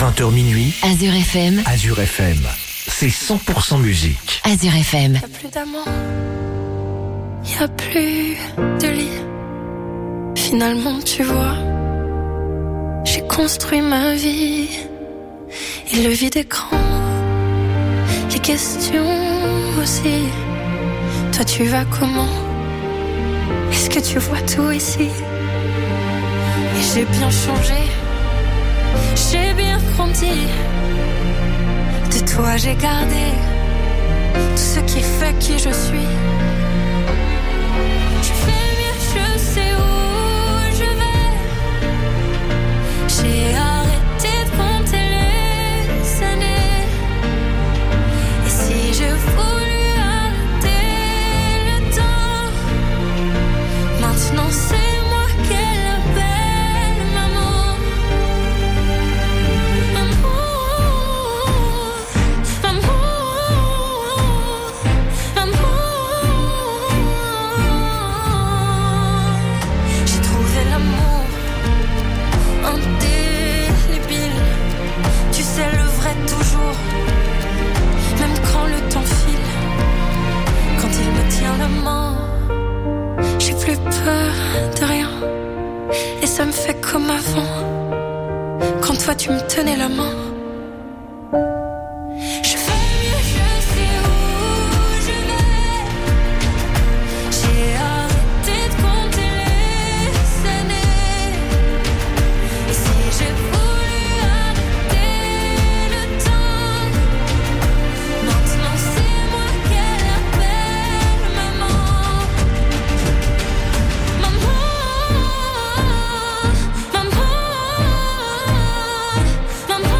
20h minuit. Azure FM. Azure FM. C'est 100% musique. Azure FM. Y'a plus d'amour. Y'a plus de lit. Finalement, tu vois, j'ai construit ma vie. Et le vide est grand. Les questions aussi. Toi, tu vas comment? Est-ce que tu vois tout ici? Et j'ai bien changé. J'ai bien grandi. De toi, j'ai gardé tout ce qui fait qui je suis. Je fais mieux, je sais où je vais. J'ai arrêté de compter les années. Et si je voulais arrêter le temps, maintenant c'est moi qu'elle appelle maman. J'ai trouvé l'amour indélébile. Tu sais le vrai toujours, même quand le temps file. Quand il me tient la main, j'ai plus peur de rien. Et ça me fait comme avant, quand toi tu me tenais la main. Je fais mieux, je sais où je vais. J'ai arrêté de compter les années. Et si j'ai voulu arrêter le temps, maintenant c'est moi qu'elle appelle maman. Maman, maman, maman,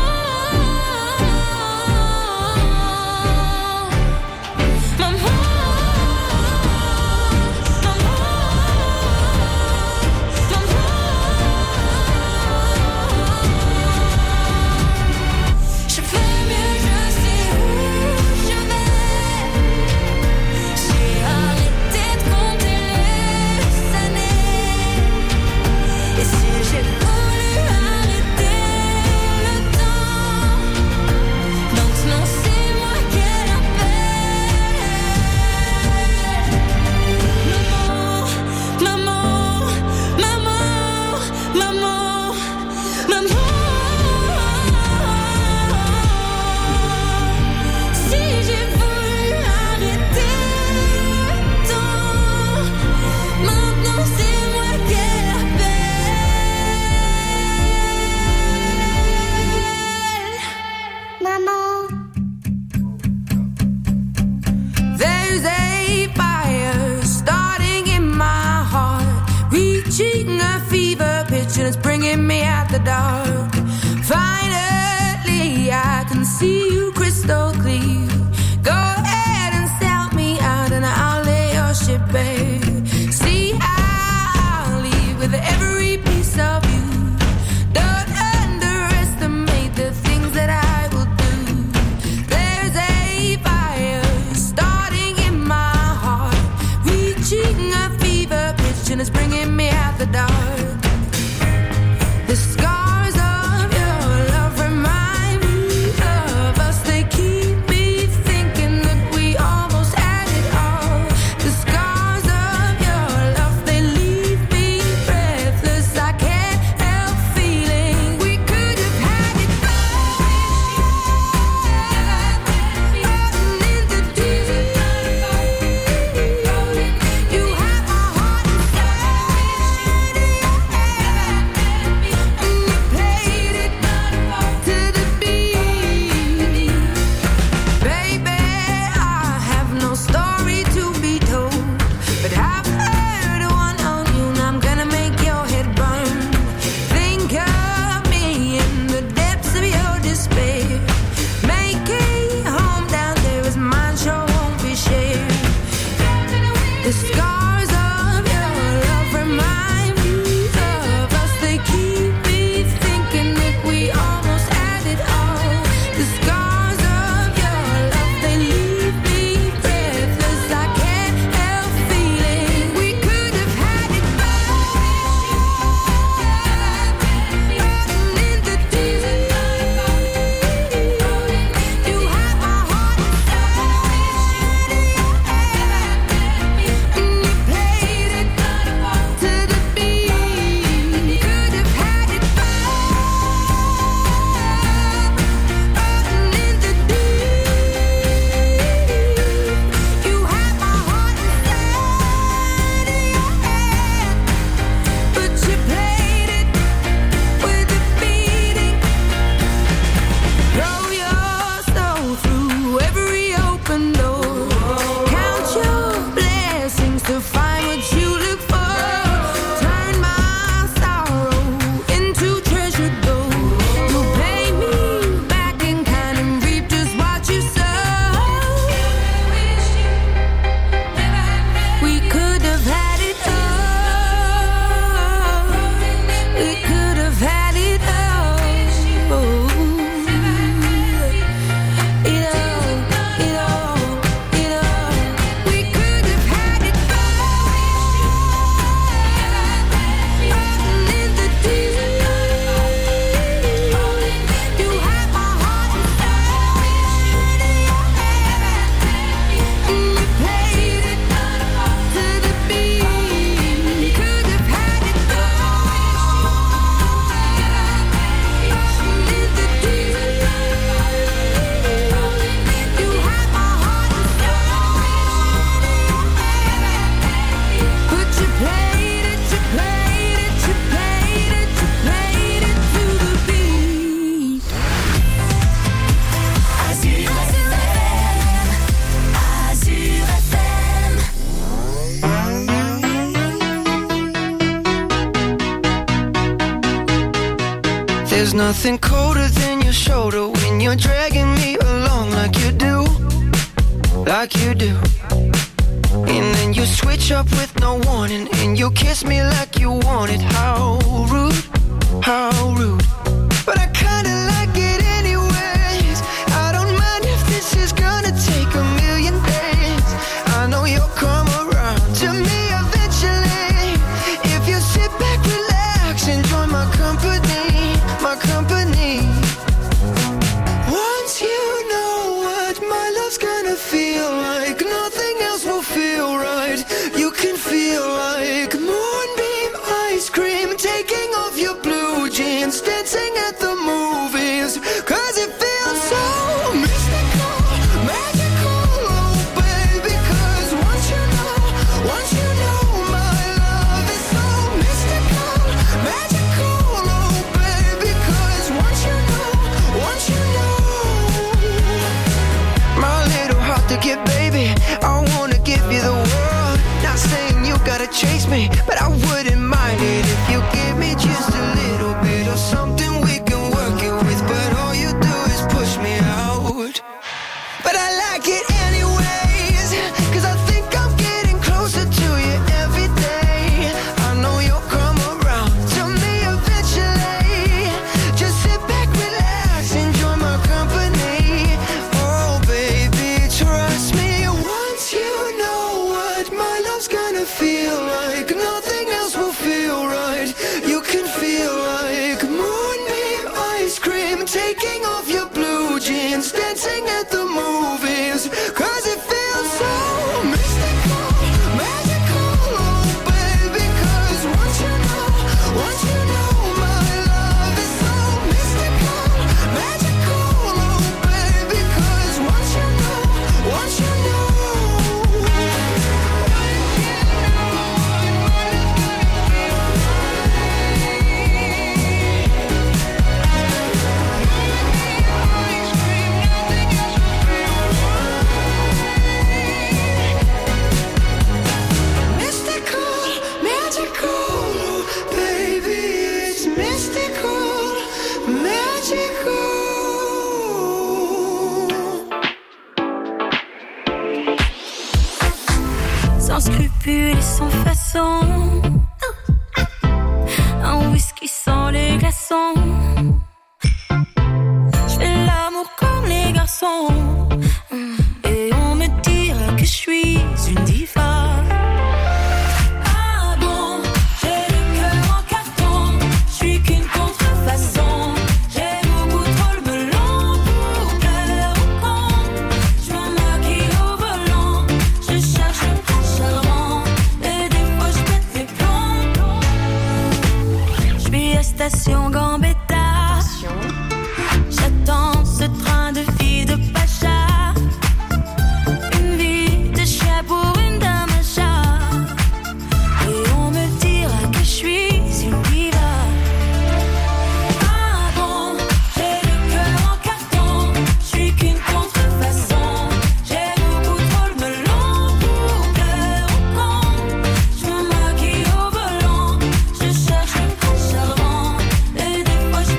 je fais mieux, je sais où je vais. J'ai arrêté de compter les années. Et si j'ai voulu arrêter le temps, maintenant c'est moi qu'elle appelle. Maman, maman, maman, maman, maman. Si j'ai voulu arrêter le temps, maintenant c'est moi qu'elle appelle. Maman. There's a fire starting in my heart, reaching a fever pitch and it's bringing me out the dark. Finally, I can see you crystal clear. Go ahead and sell me out and I'll lay your ship bare. See, I'll leave with every piece of you. Don't underestimate the things that I will do. There's a fire starting in my heart, reaching a fever pitch and it's bringing me out the dark. The scars of There's nothing colder than your shoulder when you're dragging me along like you do. Like you do. And then you switch up with no warning, and you kiss me like you want it. How rude, how rude. But I kinda like it anyways. I don't mind if this is gonna take a million days. I know you'll come around to me eventually. If you sit back, relax, enjoy my company, my company. Once you know what my love's gonna feel like, nothing else will feel right. You can feel like moonbeam ice cream, taking off your blue jeans, dancing at the movies, 'cause it feels so mystical, magical, oh baby. 'Cause once you know my love is so mystical, magical, oh baby. 'Cause once you know my little heart to get, baby, I wanna give you the world. Not saying you gotta chase me, but I wouldn't mind it if you give me just a little bit of something we can work it with. But all you do is push me out. But I like it anyways, 'cause I think I'm getting closer to you every day. I know you'll come around to me eventually. Just sit back, relax, enjoy my company. Oh baby, trust me. Once you know what my love's gonna feel like, nothing else will feel right. You can feel like moonbeam ice cream, taking off your blue jeans, dancing at the movies, 'cause it feels so mystical, magical, oh baby. 'Cause once you know my love is so mystical, magical, oh baby. 'Cause once you know. Sans scrupules et sans façon, un whisky sans les glaçons. Je fais l'amour comme les garçons, et on me dira que je suis une diva. Ah bon, j'ai le cœur en carton, je suis qu'une contrefaçon. J'aime beaucoup trop le melon pour plaire au con. Je me maquille au volant, je cherche le prince charmant, et des fois je pète les plombs. Je suis à station Gambetta, j'attends ce train de vie de Pacha. Une vie de chien pour une dame à chat, et on me dira que je suis une diva. Ah bon, j'ai le cœur en carton, je suis qu'une contrefaçon. J'aime beaucoup trop le melon pour plaire au con. Je me maquille au volant, je cherche le prince charmant, et des fois je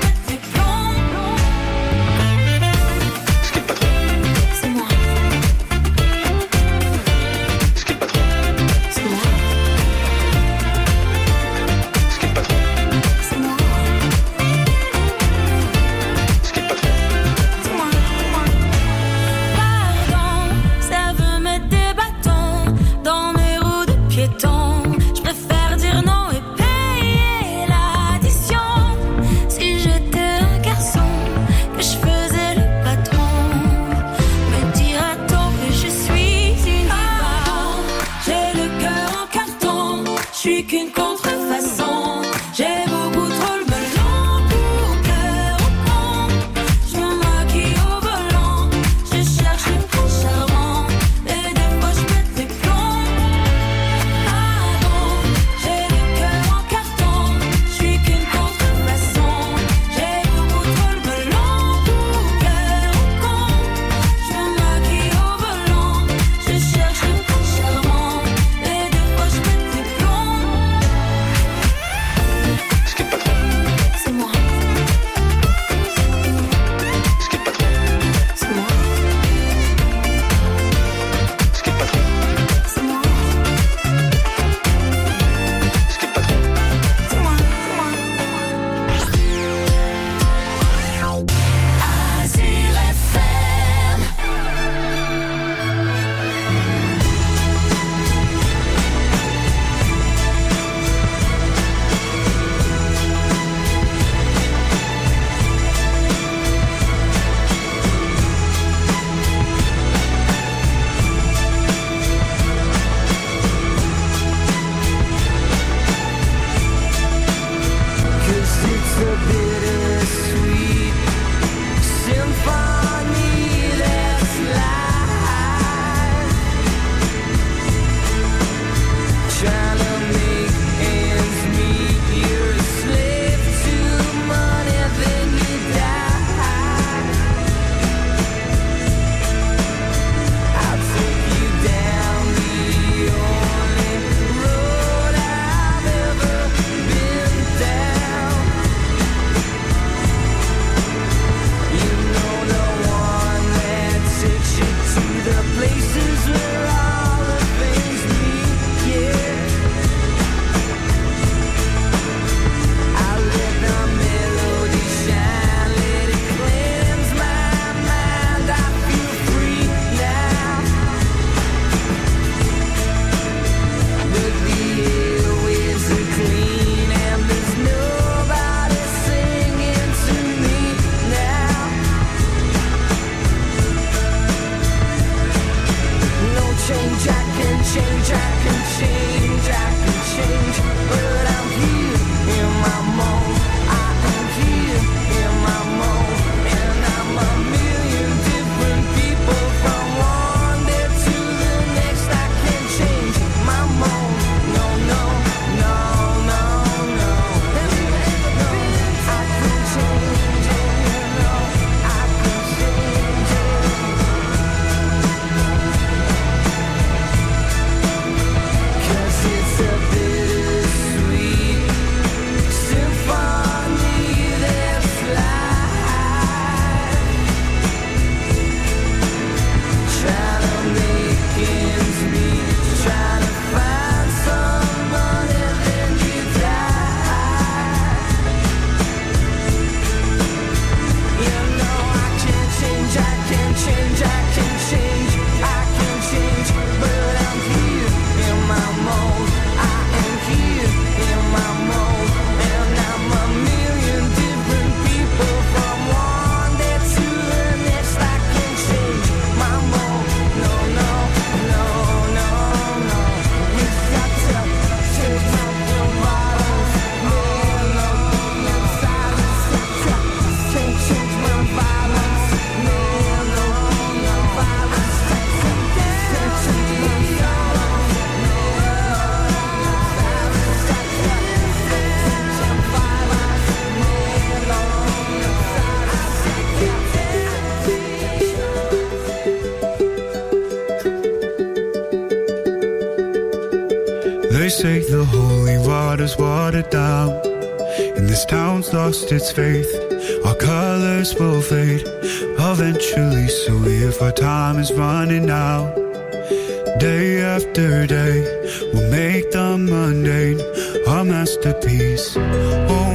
say the holy water's watered down, and this town's lost its faith. Our colors will fade eventually, so if our time is running out, day after day, we'll make the mundane our masterpiece. Oh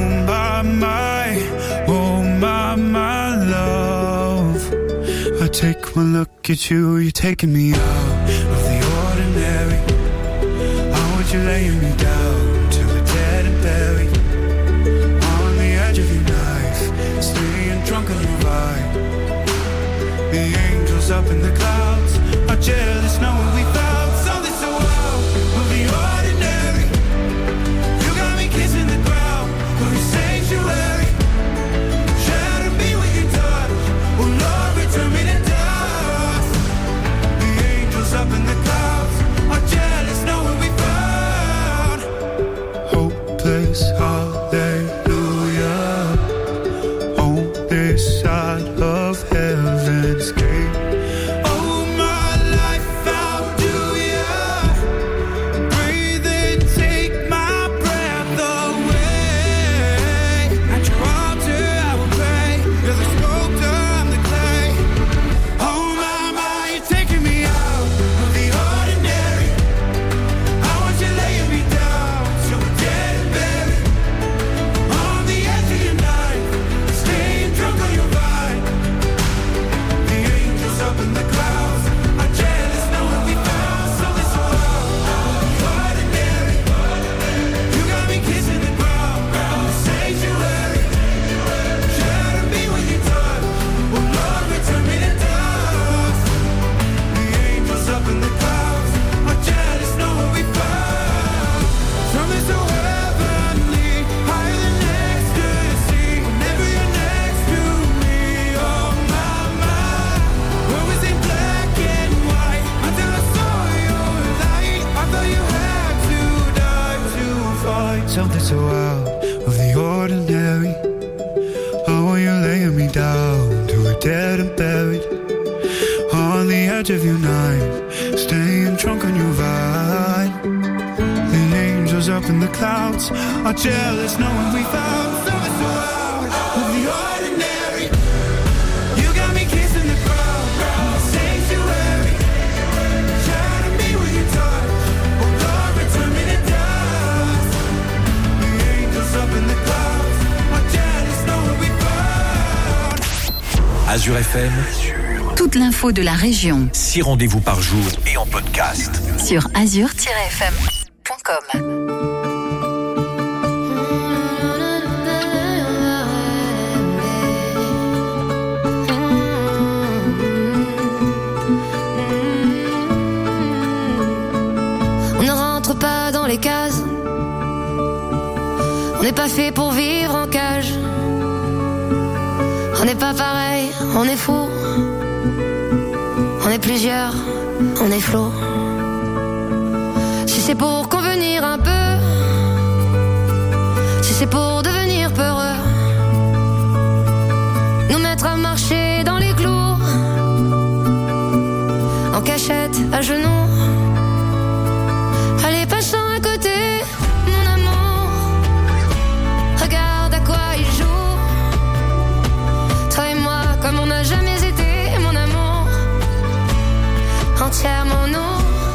my love, I take one look at you, you're taking me out of the ordinary. I want you laying me down to a dead and buried, on the edge of your knife, staying drunk on your ride. The angels up in the clouds are jealous knowing we found something so out of the ordinary. You got me kissing the ground of your sanctuary. Shatter me with your touch, oh Lord, return me to dust. The angels up in the clouds are jealous knowing we found hopeless hallelujah on this side of heaven's gate. Oh my life, how do ya breathe and take my breath away? At your altar I will pray, you're the sculptor, I'm the clay. Oh my, you're taking me out of the ordinary. I want you laying me down so we're dead and buried, on the edge of your knife, staying drunk on your vine. The angels up in the clouds are jealous knowing we found something so out of the ordinary. You got me kissing the ground of the sanctuary. Shatter me with your touch, oh Lord, return me to dust. The angels up in the clouds are jealous knowing we found something so heavenly, higher than ecstasy. Whenever you're next to me, oh my, where was it black and white until I saw your light? I thought you had to die to find something so out of the ordinary. I want you laying me down to a dead and buried, on the edge of your night, staying drunk on your vine. The angels up in the clouds are jealous knowing we found something so out of the ordinary. You got me kissing the ground of the sanctuary. Shatter me with your touch, oh Lord, return me to dust. The angels up in the clouds are jealous knowing we found. Azure FM, Toute l'info de la région 6 rendez-vous par jour et en podcast. sur azur-fm.com. On ne rentre pas dans les cases. On n'est pas fait pour vivre en cage. On n'est pas pareil, on est fou. On est plusieurs, on est flot. Si c'est pour convenir un peu, si c'est pour devenir peureux, nous mettre à marcher dans les clous, en cachette, à genoux. Allez, passant à côté, mon amour, regarde à quoi il joue. Toi et moi, comme on n'a jamais été, mon amour, entièrement nous.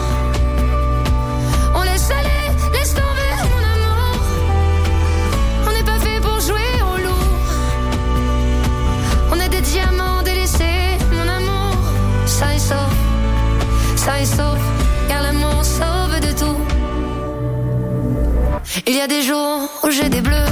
On laisse aller, laisse tomber, mon amour. On n'est pas fait pour jouer au loup. On est des diamants délaissés, mon amour. Ça et sauf, car l'amour sauve de tout. Il y a des jours où j'ai des bleus.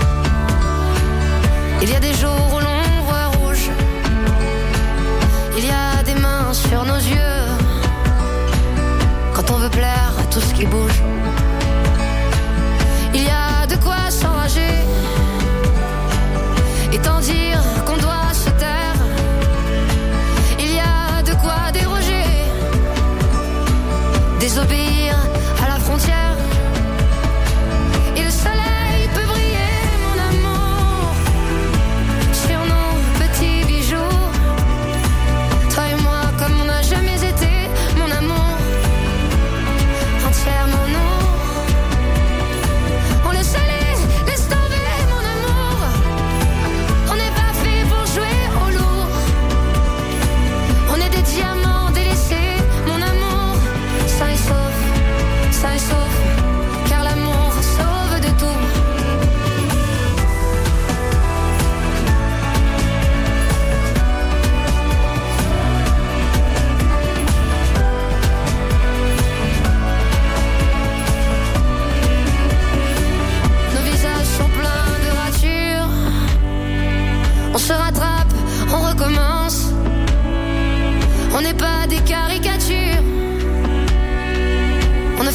Il y a des jours où l'on voit rouge. Il y a des mains sur nos yeux quand on veut plaire à tout ce qui bouge. Il y a de quoi s'enrager et tant dire qu'on doit se taire. Il y a de quoi déroger, désobéir à la frontière. Et le soleil peut briller, mon amour, sur nos petits bijoux. Toi et moi, comme on n'a jamais été, mon amour, entièrement nous.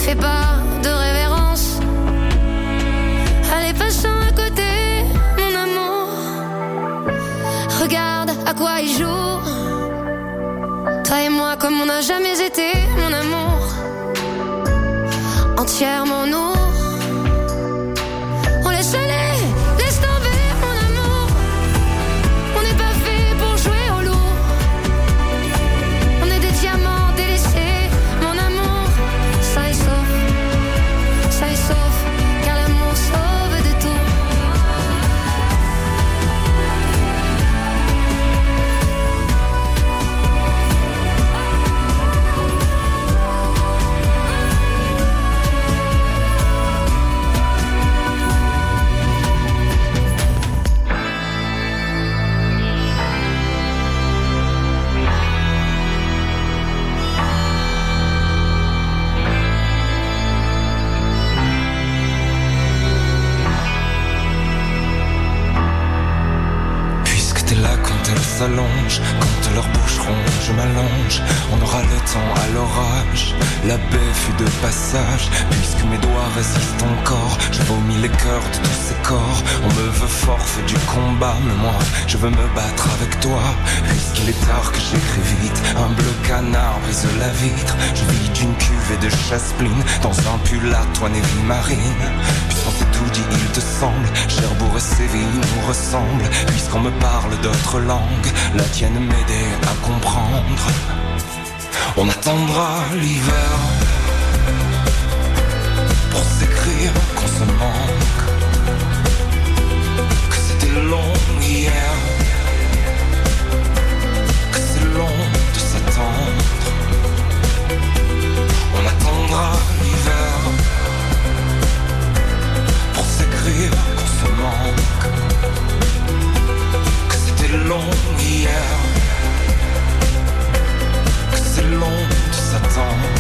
fais pas de révérence. Allez, passons à côté, mon amour. Regarde à quoi il joue. Toi et moi comme on n'a jamais été, mon amour. Entièrement nous. On laisse aller, laisse tomber, mon amour. On n'est pas fait pour jouer au loup. On est des diamants délaissés, mon amour. Ça est sauf, car l'amour sauve de tout. S'allonge, quand leurs bouches rondes, je m'allonge. On aura le temps à l'orage. La baie fut de passage. Puisque mes doigts résistent encore, je vomis les cœurs de tous ces corps. On me veut forfait du combat, mais moi, je veux me battre avec toi. Puisqu'il est tard que j'écris vite, un bleu canard brise la vitre. Je vis d'une cuvée de chasse-pline dans un pull à toile et marine. Puisqu'on s'est tout dit, il te semble, Cherbourg et Séville nous ressemblent. Puisqu'on me parle d'autres langues, la tienne m'aider à comprendre. On attendra l'hiver pour s'écrire qu'on se manque, que c'était long hier, que c'est long de s'attendre. On attendra l'hiver pour s'écrire qu'on se manque, que c'était long hier, que c'est long de s'attendre.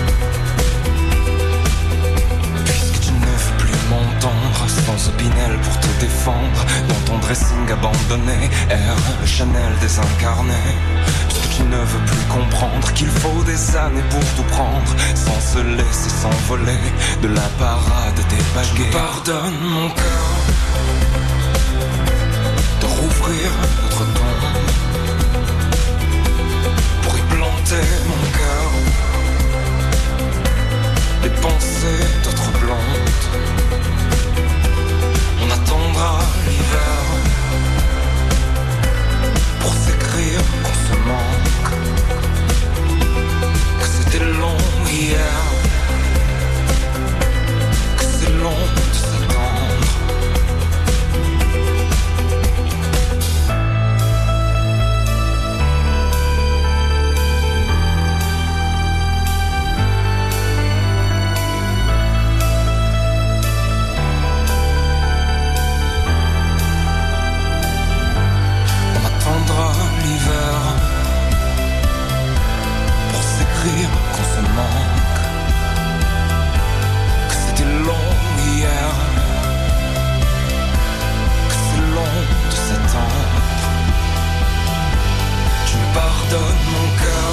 Puisque tu ne veux plus m'entendre, sans Opinel pour te défendre, dans ton dressing abandonné, R, le Chanel désincarné. Puisque tu ne veux plus comprendre qu'il faut des années pour tout prendre, sans se laisser s'envoler de la parade des baguettes. Pardonne mon cœur de rouvrir notre tombe, pour y planter mon cœur des pensées d'autres blondes. On attendra l'hiver pour s'écrire qu'on se manque, que c'était long hier, que c'est long de s'attendre. L'hiver pour s'écrire qu'on se manque, que c'était long hier, que c'est long de s'attendre. Tu me pardonnes mon cœur.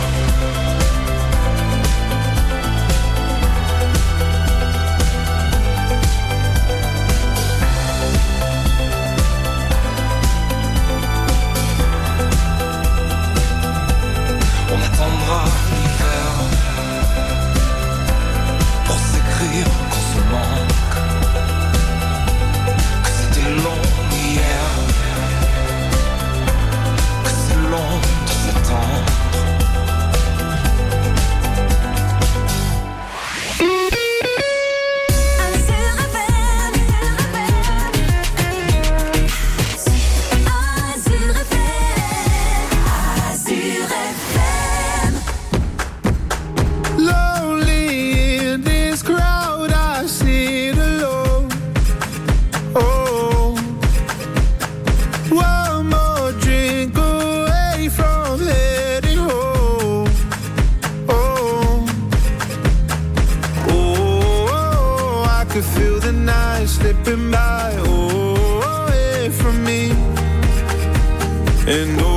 On attendra l'hiver pour s'écrire qu'on se manque, que c'était long hier, que c'est long de s'attendre. Slipping by, away from me. And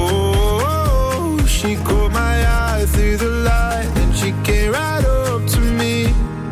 she caught my eye through the light, and she came right up to me.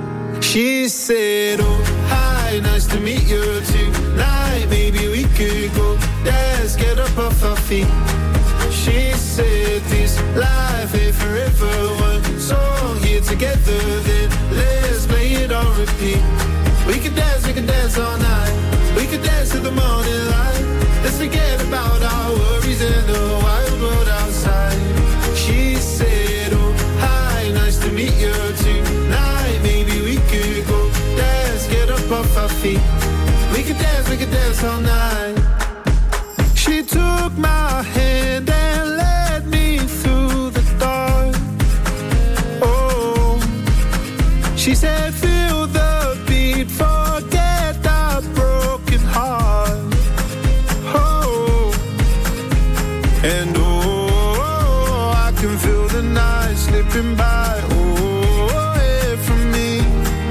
could go dance, get up off our feet. She said this life ain't forever. One song here together, then let's play it on repeat. We could dance all night. We could dance to the morning light. Let's forget about our worries in the wild world outside. She said, oh, hi, nice to meet you tonight. Maybe we could go dance, get up off our feet. We could dance all night. She took my hand and led me through the dark. Oh, she said, feel the beat, forget our broken heart. Oh, and oh, I can feel the night slipping by. Oh, away from me.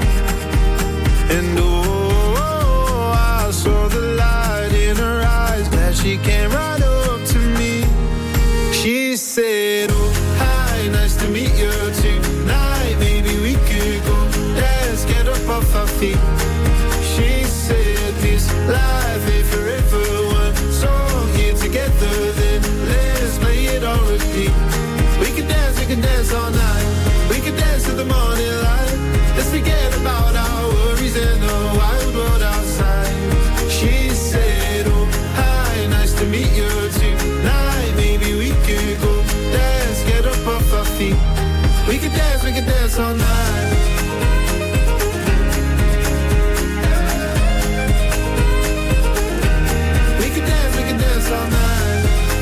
And oh, I saw the light in her eyes. Glad she came right up to me. She said, oh, hi, nice to meet you tonight. Maybe we could go dance, get up off our feet. She said this life ain't forever. One song here together, then let's play it on repeat. We can dance all night. We can dance to the morning light. Let's forget about our worries in the wild world outside. She said, oh, hi, nice to meet you tonight. Maybe we could go dance, get up off our feet. We can dance all night. We can dance all night.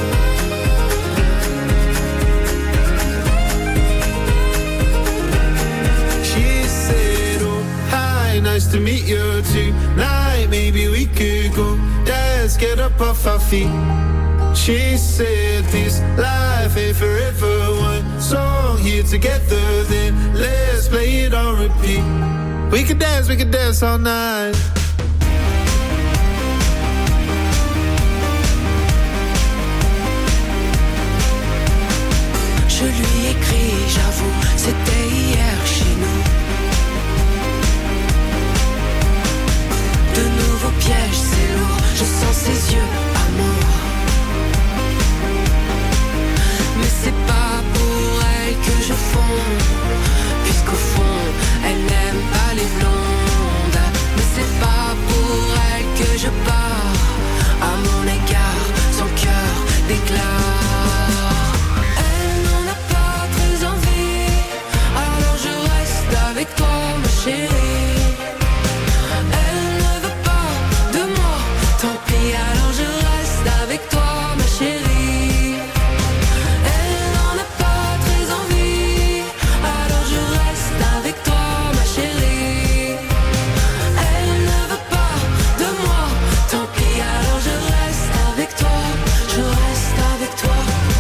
She said, oh, hi, nice to meet you tonight. Maybe we could go dance, get up off our feet. She said this life ain't forever. One song here together, then let's play it on repeat. We could dance all night. Je lui écris, j'avoue, c'était hier chez nous. De nouveaux pièges, c'est lourd, je sens ses yeux, amour. Mais c'est pas pour elle que je fonds, puisqu'au fond, elle n'aime pas les blondes. Mais c'est pas pour elle que je pars, à mon égard, son cœur déclare. Elle n'en a pas très envie, alors je reste avec toi, ma chérie. Elle ne veut pas de moi, tant pis, alors je reste avec toi, ma chérie. Elle n'en a pas très envie, alors je reste avec toi, ma chérie. Elle ne veut pas de moi, tant pis, alors je reste avec toi, je reste avec toi.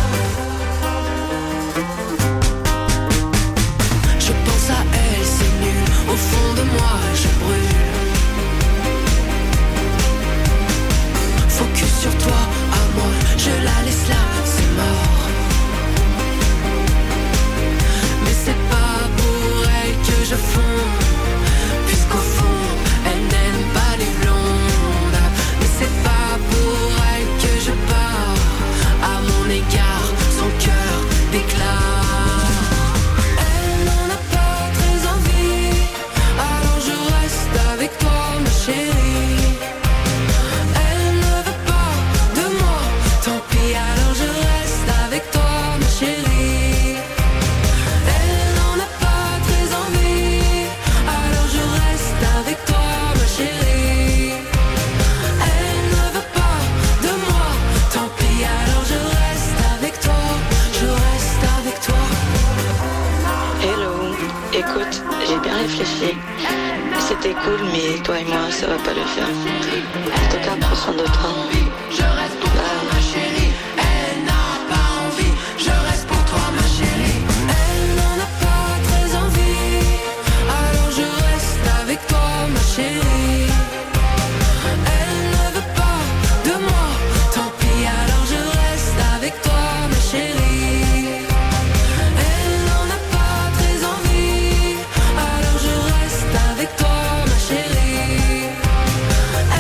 Je pense à elle, c'est nul, au fond de moi je brûle. Focus sur toi, à moi, je la laisse là, c'est mort. Mais c'est pas pour elle que je fonds, puisqu'au fond, elle n'aime pas les blondes. Mais c'est pas pour elle que je pars, à mon égard, son cœur déclare. Elle n'en a pas très envie, alors je reste avec toi, ma chérie. Elle ne veut pas de moi, tant pis, alors je reste avec toi, ma chérie. Elle n'en a pas très envie, alors je reste avec toi, ma chérie. Elle ne veut pas de moi, tant pis, alors je reste avec toi, je reste avec toi. Hello, écoute, j'ai bien réfléchi. C'était cool, mais toi et moi, ça va pas le faire. En tout cas, prends soin de toi. Je reste pour toi, ma chérie. Elle n'a pas envie, je reste pour toi, ma chérie. Elle n'en a pas très envie, alors je reste avec toi, ma chérie. Elle ne veut pas de moi, tant pis, alors je reste avec toi, ma chérie. Elle n'en a pas très envie, alors je reste avec toi, ma chérie.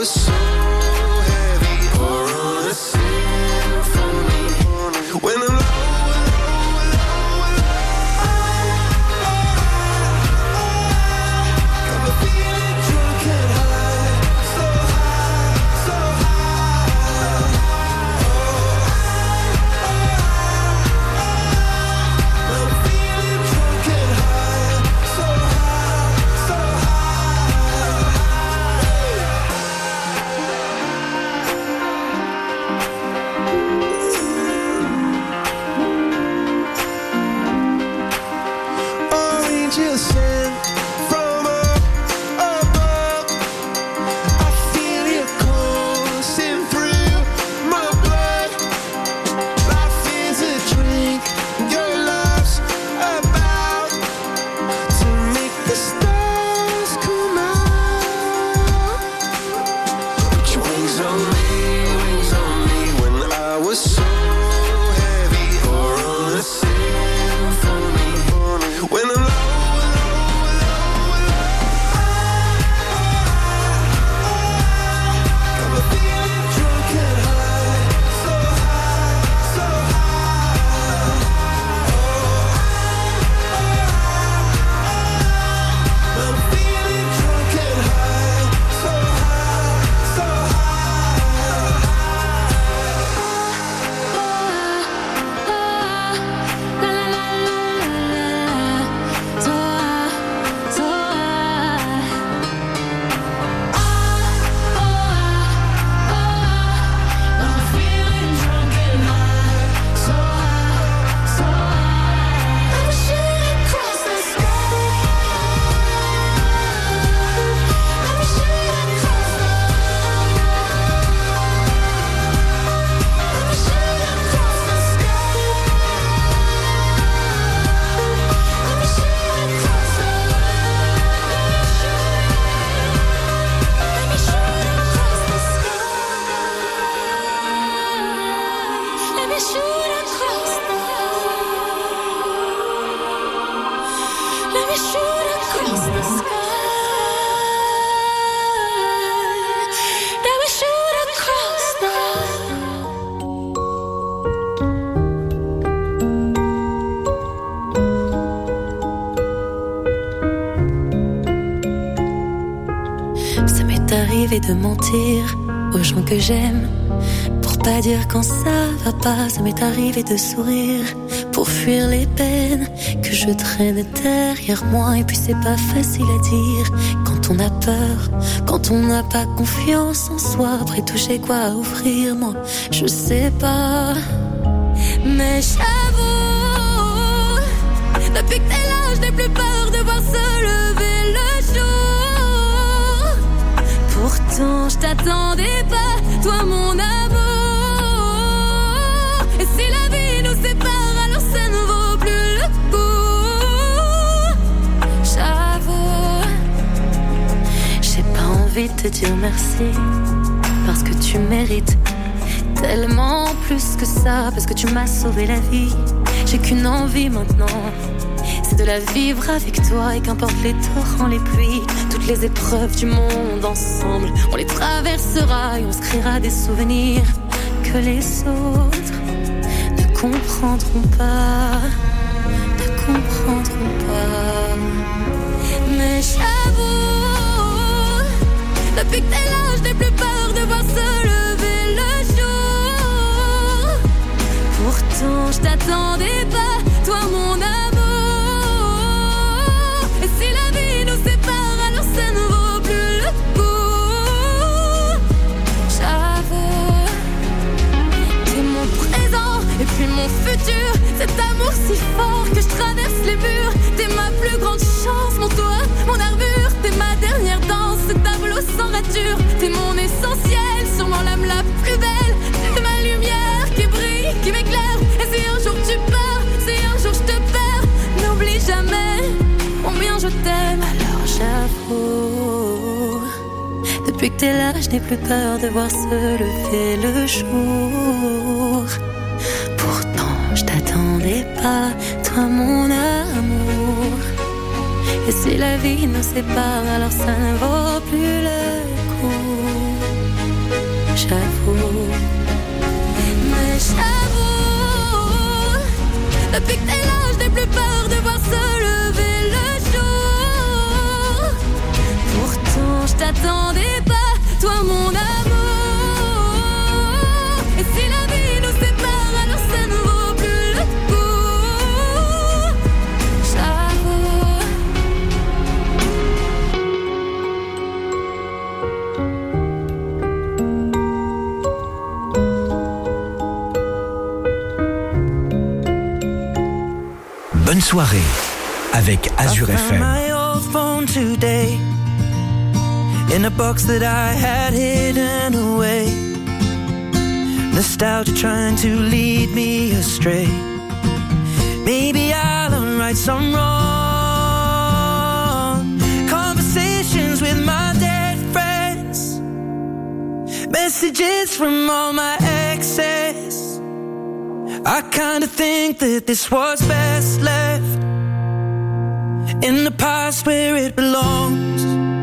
was so heavy or on a symphony. When I'm low, got me feeling drunk and high, so high, so high. I'm feeling drunk and high, so high, so high. Angels sent from up above. I feel you coursing through my blood. Life is a drink, your love's about to make the stars come out. Put your wings on me when I was so heavy or on a symphony. When I'm low, got me feeling drunk and high, so high, so high. I'm feeling drunk and high, so high, so Ça m'est arrivé de mentir aux gens que j'aime pour pas dire quand ça va pas. Ça m'est arrivé de sourire pour fuir les peines que je traîne derrière moi. Et puis c'est pas facile à dire quand on a peur, quand on n'a pas confiance en soi. Après tout j'ai quoi à offrir, moi je sais pas. Mais j'avoue, depuis que t'es là je n'ai plus peur de voir se lever le jour. Pourtant je t'attendais pas, toi mon amour. Et si la vie nous sépare, alors ça ne vaut plus le coup. J'avoue, j'ai pas envie de te dire merci, parce que tu mérites tellement plus que ça, parce que tu m'as sauvé la vie. J'ai qu'une envie maintenant, c'est de la vivre avec toi. Et qu'importe les torrents, les pluies, toutes les épreuves du monde ensemble, on les traversera et on se créera des souvenirs que les autres ne comprendront pas, ne comprendront pas. Mais j'avoue, depuis que t'es là je n'ai plus peur de voir se lever le jour. Pourtant je t'attendais pas, toi mon amour. Et si la vie nous sépare, alors ça ne vaut plus le coup. J'avoue, t'es mon présent et puis mon futur. Cet amour si fort que je traverse les murs. T'es ma plus grande chance, mon toit, mon armure. T'es ma dernière danse, ce tableau sans rature. T'es mon essentiel, sûrement l'âme la plus belle. T'es ma lumière qui brille, qui m'éclaire. Et si un jour tu pars, si un jour je te perds, n'oublie jamais combien je t'aime. Alors j'avoue, depuis que t'es là je n'ai plus peur de voir se lever le jour. Pourtant je t'attendais pas, toi mon amour. Et si la vie nous sépare, alors ça ne vaut plus le coup. j'avoue. Mais j'avoue, depuis que t'es là, je n'ai plus peur de voir se lever le jour. Pourtant, je t'attendais pas, toi mon amour. Et si la vie nous sépare, alors ça ne vaut plus le coup. J'avoue. Bonne soirée avec Azure FM. My old phone today in a box that I had hidden away. Nostalgia trying to lead me astray. Maybe I'll right some wrong. Conversations with my dead friends. Messages from all my exes. I kinda think that this was best left in the past where it belongs.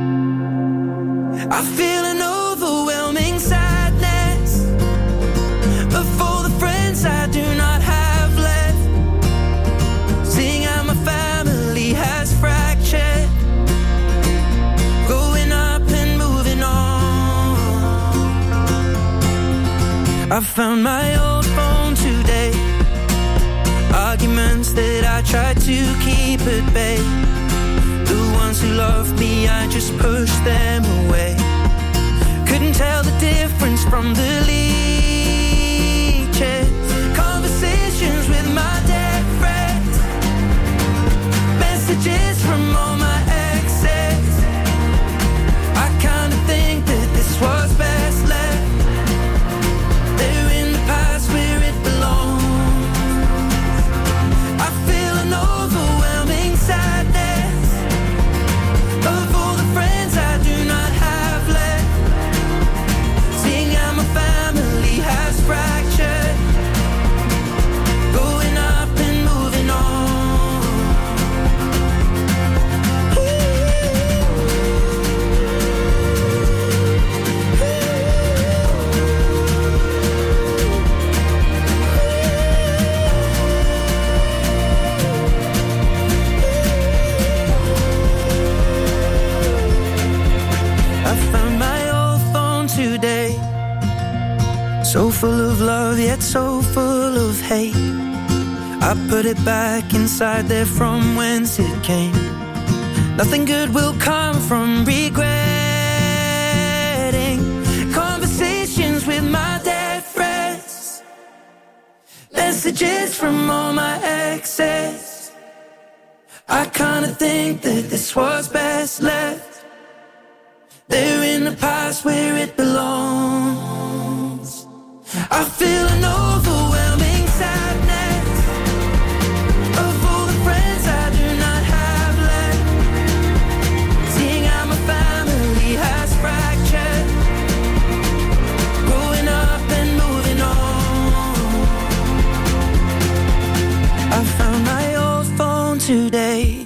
I feel an overwhelming sadness, but for the friends I do not have left, seeing how my family has fractured, growing up and moving on. I found my old phone today, arguments that I tried to keep at bay. The ones who loved me, I just pushed them away. Couldn't tell the difference from the leeches. Conversations with my dead friends. Messages from all my exes. I kinda think that this was best left. They're in the past where it belongs. I feel an overwhelming sadness of all the friends I do not have left. Seeing how my family has fractured, growing up and moving on. I found my old phone today, so full of love yet so full of hate. I put it back inside there from whence it came. Nothing good will come from regretting conversations with my dead friends. Messages from all my exes. I kinda think that this was best left. They're in the past where it belongs. I feel an overwhelming sadness of all the friends I do not have left. Seeing how my family has fractured, growing up and moving on. I found my old phone today.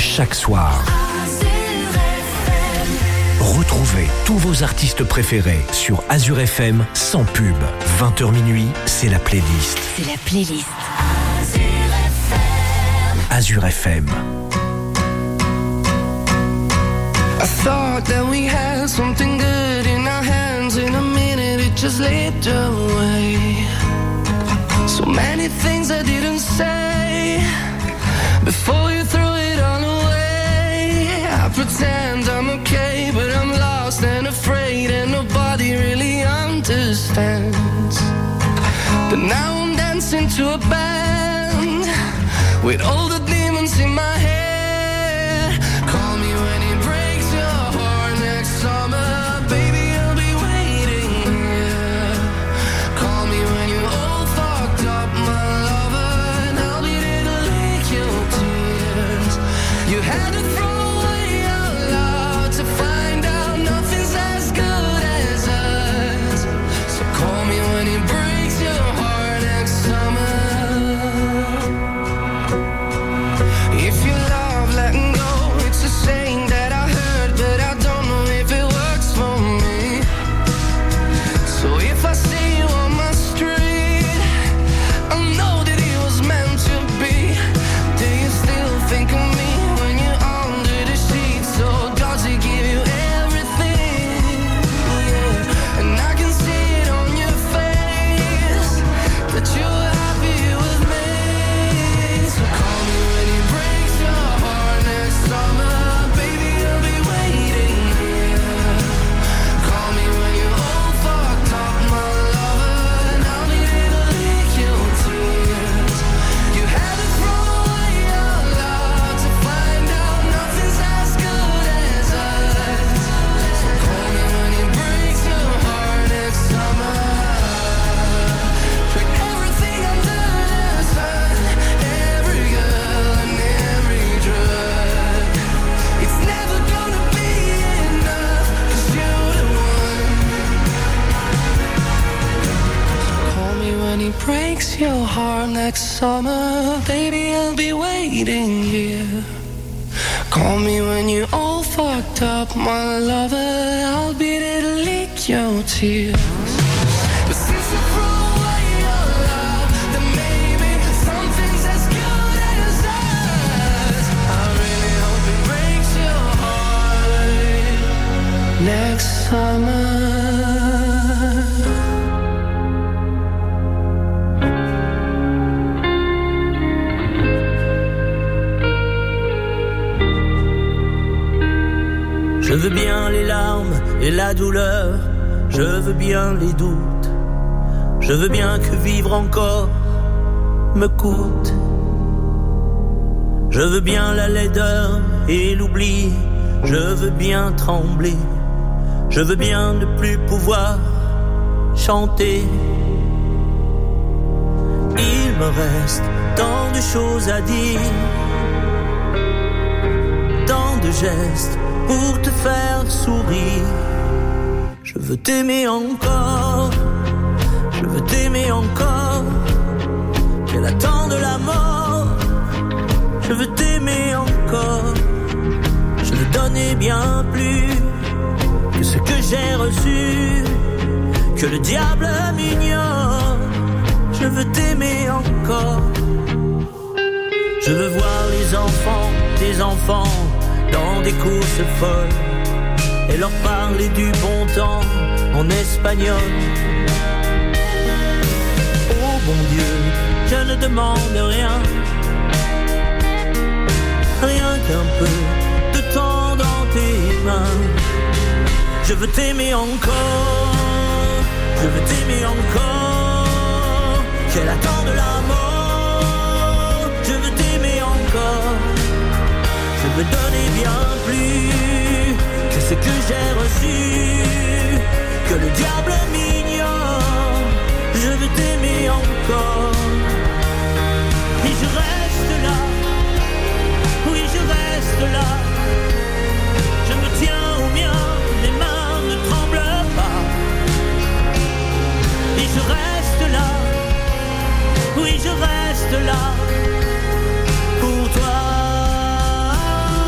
chaque soir. Retrouvez tous vos artistes préférés sur Azure FM sans pub. 20h minuit, c'est la playlist. C'est la playlist. Azure FM. I thought that we had something good in our hands. In a minute it just slipped away. So many things I didn't say before you threw it all away. I pretend I'm okay, but I'm lost and afraid, and nobody really understands. But now I'm dancing to a band with all the demons in my head. Call me when it breaks your heart next summer, baby, I'll be waiting here. Call me when you're all fucked up, my lover, and I'll be there to lick your tears. You had to throw away our love to find out nothing's as good as us. So call me when it breaks your heart next summer. If you love letting go, it's a saying that I heard, but I don't know if it works for me. So if I see you on my street, I know that it was meant to be. Do you still think of me when you're under the sheets? Or does it give you everything? Yeah. And I can see it on your face that you're happy with me. So call me when it breaks your heart next summer, baby, I'll be waiting here. Call me when you're all fucked up, my lover, and I'll be there to lick your tears. You had to throw away your love to find out nothing's as good as us. So call me when it breaks your heart next summer. Trick everything under the sun, every girl and every drug. It's never gonna be enough, 'cause you're the one. Call me when he breaks your heart next summer, baby, I'll be waiting here. Call me when you're all fucked up, my lover, I'll be there to lick your tears. But since you threw away your love, then maybe something's as good as us. I really hope it breaks your heart next summer. Je veux bien les larmes et la douleur, je veux bien les doutes, je veux bien que vivre encore me coûte. Je veux bien la laideur et l'oubli, je veux bien trembler, je veux bien ne plus pouvoir chanter. Il me reste tant de choses à dire, tant de gestes pour te faire sourire. Je veux t'aimer encore, je veux t'aimer encore. Qu'elle attend de la mort, je veux t'aimer encore. Je veux donner bien plus que ce que j'ai reçu, que le diable m'ignore. Je veux t'aimer encore. Je veux voir les enfants, tes enfants, dans des courses folles, et leur parler du bon temps en espagnol. Oh bon Dieu, je ne demande rien, rien qu'un peu de temps dans tes mains. Je veux t'aimer encore, je veux t'aimer encore. Qu'elle attend de la mort, je veux t'aimer encore. Je veux donner bien plus que ce que j'ai reçu, que le diable m'ignore. Je veux t'aimer encore. Et je reste là, oui je reste là. Je me tiens au mien, mes mains ne tremblent pas. Et je reste là, oui je reste là, pour toi.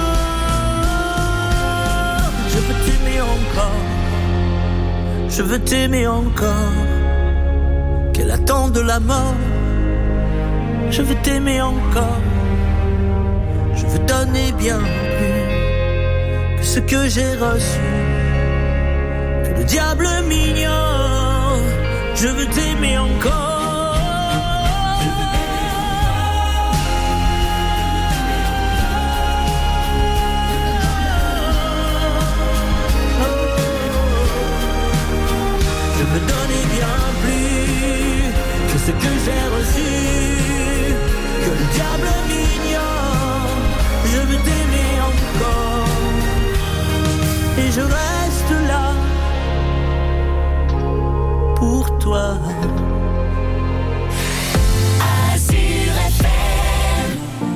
je veux t'aimer encore. Qu'elle attend de la mort, je veux t'aimer encore. Je veux donner bien plus que ce que j'ai reçu. Que le diable m'ignore, je veux t'aimer encore. Je veux donner bien plus que ce que j'ai reçu. Que le diable m'ignore, je veux t'aimer encore. Et je reste là pour toi. Azur FM.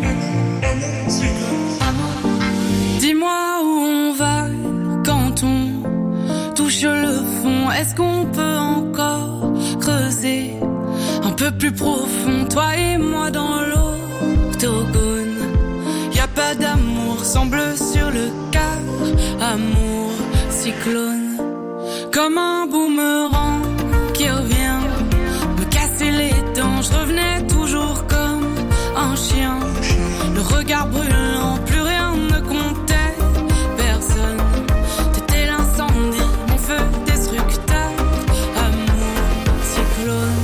Dis-moi où on va quand on touche le fond. Est-ce qu'on peut encore creuser un peu plus profond, toi et moi dans l'octogone? Y a pas d'amour sans bleu sur le cœur, amour cyclone. Comme un boomerang qui revient me casser les dents. Je revenais toujours comme un chien, le regard brûlant, plus rien ne comptait, personne. T'étais l'incendie, mon feu destructeur, amour cyclone.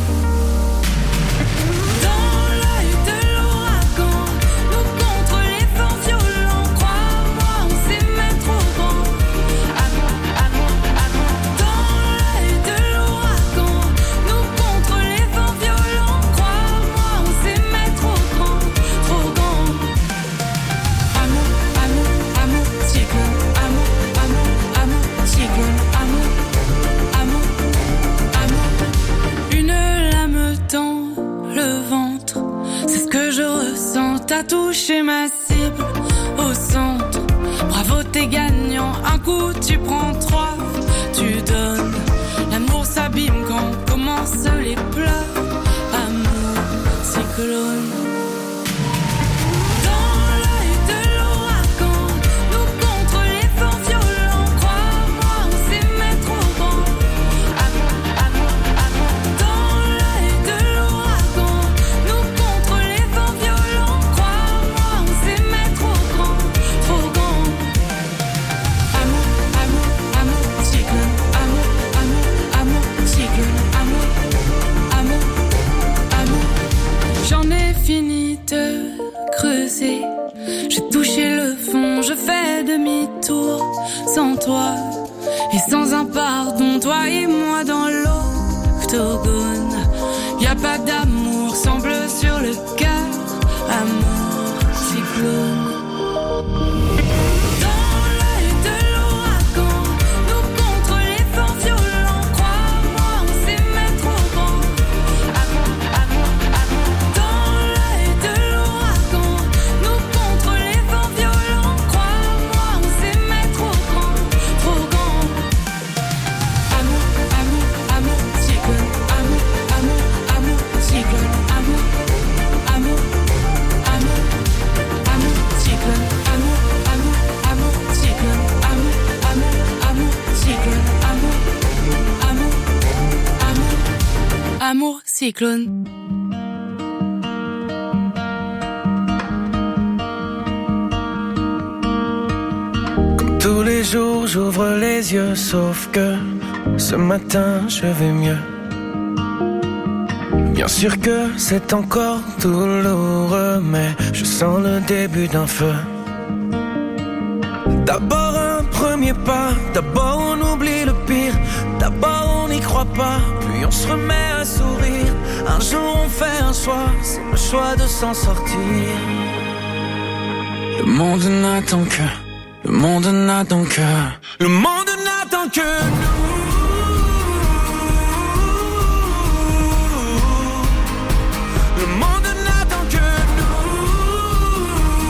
Dans l'œil de l'ouragan, nous contre les vents violents. Crois-moi, on s'aimait trop grand. Amour, amour, amour. Dans l'œil de l'ouragan, nous contre les vents violents. Crois-moi, on s'aimait trop grand, trop grand. Amour, amour, amour, cyclone. Amour, amour, amour, cyclone. Amour, amour, amour. Une lame dans le ventre, c'est ce que je ressens. T'as touché ma cible au centre. Bravo, t'es gagnant. Un coup, tu prends trois, tu donnes. L'amour s'abîme quand commencent les pleurs. Amour, cyclone. Dans l'œil de l'ouragan, nous contre les vents violents. Crois-moi, on s'aimait trop grand. Amour, amour, amour. Dans l'œil de l'ouragan, nous contre les vents violents. Crois-moi, on s'aimait trop grand, trop grand. Amour, amour, amour, cyclone. Amour, amour, amour, cyclone. Amour, amour, amour. J'en ai fini de creuser. J'ai touché le fond, je fais demi-tour. Sans toi et sans un pardon, toi et moi dans l'octogone. Y a pas d'amour sans bleu sur le cœur. Amour, cyclone. Dans l'œil de l'ouragan, nous contre les vents violents. Crois-moi, on s'aimait trop grand. Amour, amour, amour. Dans l'œil de l'ouragan, nous contre les vents violents. Crois-moi, on s'aimait trop grand, trop grand. Amour, amour, amour, cyclone. Amour, amour, amour, cyclone. Amour, amour, amour, amour, cyclone. Amour, amour, amour, cyclone. Amour, amour, amour, cyclone. Amour, amour, amour, amour, cyclone. Tous les jours j'ouvre les yeux, sauf que ce matin je vais mieux. Bien sûr que c'est encore douloureux, mais je sens le début d'un feu. D'abord un premier pas, d'abord on oublie le pire. D'abord on n'y croit pas, puis on se remet à sourire. Un jour on fait un choix, c'est le choix de s'en sortir. Le monde n'attend que, le monde n'attend que, le monde n'attend que nous. Le monde n'attend que nous.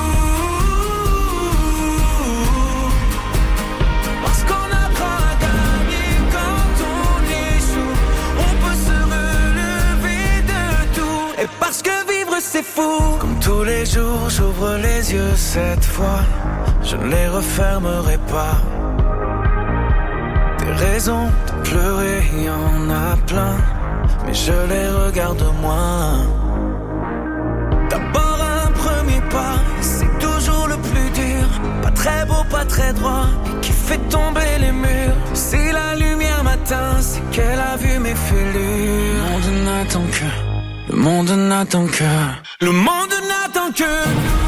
Parce qu'on apprend à gagner quand on échoue. On peut se relever de tout. Et parce que vivre c'est fou. Comme tous les jours j'ouvre les yeux cette fois. Je ne les refermerai pas. Des raisons de pleurer, y en a plein, mais je les regarde moins. D'abord un premier pas, c'est toujours le plus dur. Pas très beau, pas très droit, et qui fait tomber les murs. Si la lumière m'atteint, c'est qu'elle a vu mes fêlures. Le monde n'attend que, le monde n'attend que, le monde n'attend que.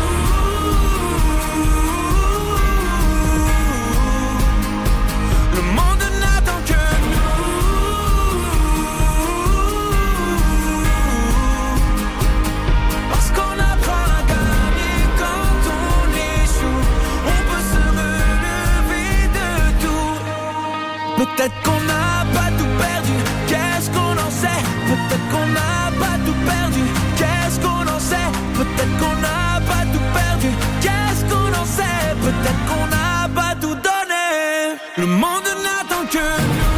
Peut-être qu'on n'a pas tout perdu, qu'est-ce qu'on en sait? Peut-être qu'on n'a pas tout perdu, qu'est-ce qu'on en sait? Peut-être qu'on n'a pas tout perdu, qu'est-ce qu'on en sait? Peut-être qu'on n'a pas tout donné. Le monde n'attend que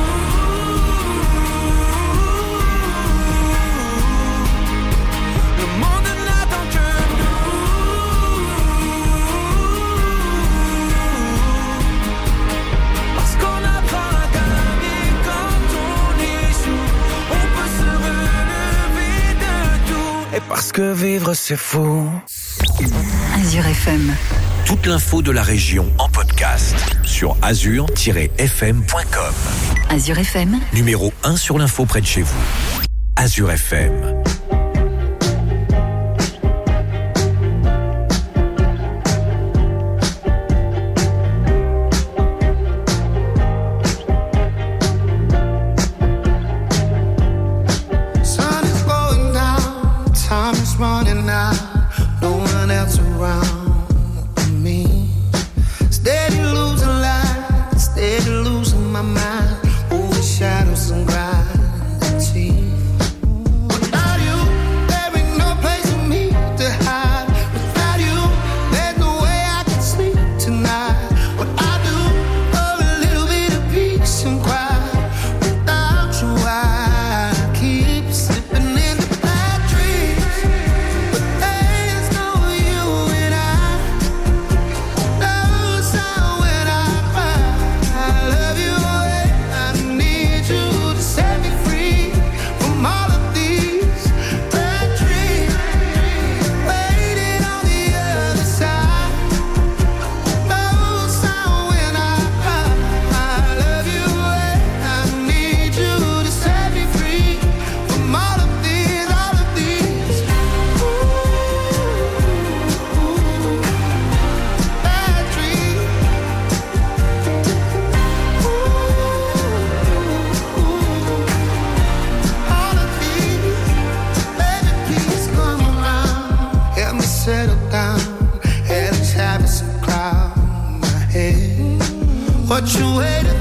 parce que vivre c'est fou. Azure FM. Toute l'info de la région en podcast sur azur-fm.com. Azure FM. Numéro 1 sur l'info près de chez vous. Azure FM. Running out, no one else around me. Steady losing light, steady losing my mind. Over shadows and gravity. Without you, there ain't no place for me to hide. Without you, there's no way I can sleep tonight. What I do for a little bit of peace and quiet. Without you, I keep slipping into bad dreams. What you waiting